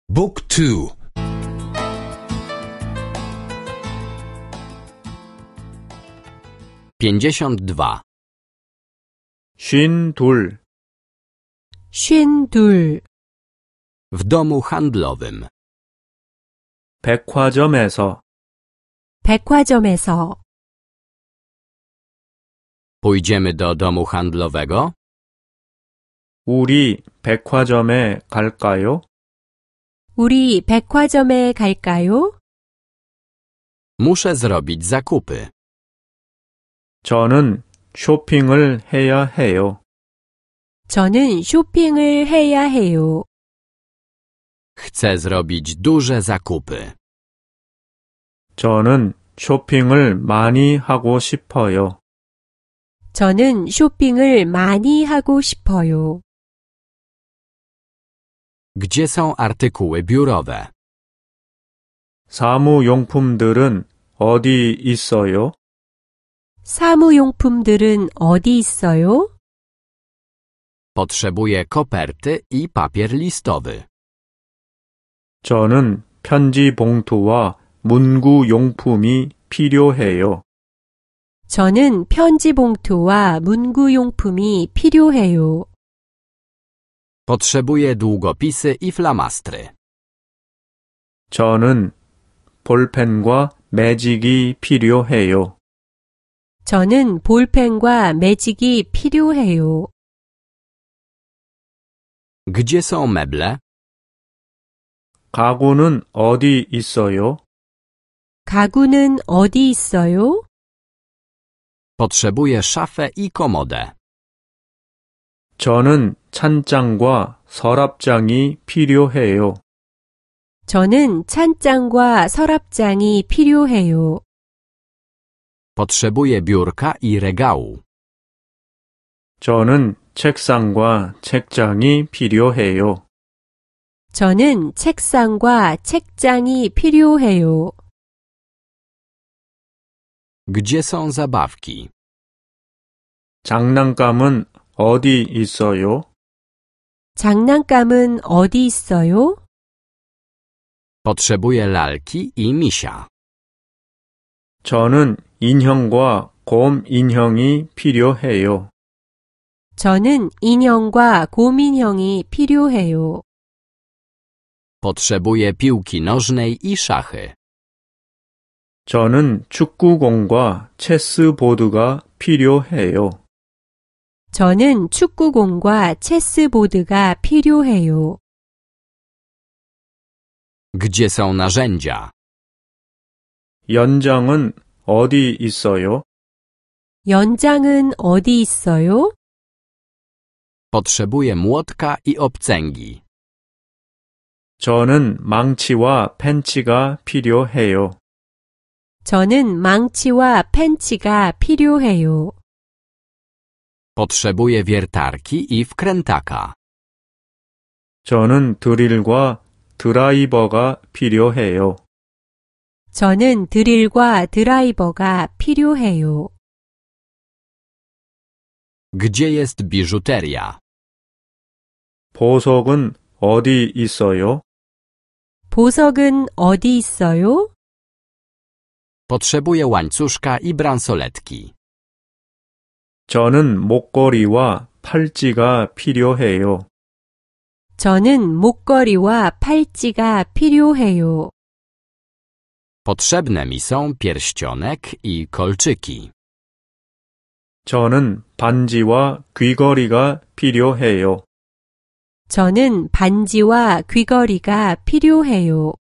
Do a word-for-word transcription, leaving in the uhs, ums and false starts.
Book two. Pięćdziesiąt dwa. 쉰둘. 쉰둘. W domu handlowym. 백화점에서. 백화점에서. Pójdziemy do domu handlowego? 우리 백화점에 갈까요? 우리 백화점에 갈까요? Muszę zrobić zakupy. 저는 쇼핑을 해야 해요. 저는 쇼핑을 해야 해요. Chcę zrobić duże zakupy. 저는 쇼핑을 많이 하고 싶어요. 저는 쇼핑을 많이 하고 싶어요. Gdzie są artykuły biurowe? 사무용품들은 어디 있어요? 사무용품들은 어디 있어요? Potrzebuję koperty i papier listowy. 저는 편지 봉투와 문구용품이 필요해요. 저는 편지 봉투와 문구용품이 필요해요. Potrzebuję długopisy i flamastry. 저는 볼펜과 매직이 필요해요. 저는 볼펜과 매직이 필요해요. Gdzie są meble? 가구는 어디 있어요? 가구는 어디 있어요? Potrzebuję szafę i komodę. 저는 찬장과 서랍장이 필요해요. 저는 찬장과 서랍장이 필요해요. Potrzebuję biurka i regału. 저는 책상과 책장이 필요해요. 저는 책상과 책장이 필요해요. Gdzie są zabawki? 장난감은 어디 있어요? 장난감은 어디 있어요? Potrzebuję lalki i misia. 저는 인형과 곰 인형이 필요해요. 저는 인형과 곰인형이 필요해요. Potrzebuję piłki nożnej i szachy. 저는 축구공과 체스보드가 필요해요. 저는 축구공과 체스보드가 필요해요. Gdzie są narzędzia? 연장은 어디 있어요? 연장은 어디 있어요? Potrzebuję młotka i obcęgi. 저는 망치와 펜치가 필요해요. 저는 망치와 펜치가 필요해요. Potrzebuję wiertarki i wkrętaka. 저는 드릴과 드라이버가 필요해요. 저는 드릴과 드라이버가 필요해요. Gdzie jest biżuteria? 보석은 어디 있어요? 보석은 어디 있어요? Potrzebuję łańcuszka i bransoletki. 저는 목걸이와 팔찌가 필요해요. 저는 목걸이와 팔찌가 필요해요. Potrzebne mi są pierścionek i kolczyki. 저는 반지와 귀걸이가 필요해요. 저는 반지와 귀걸이가 필요해요.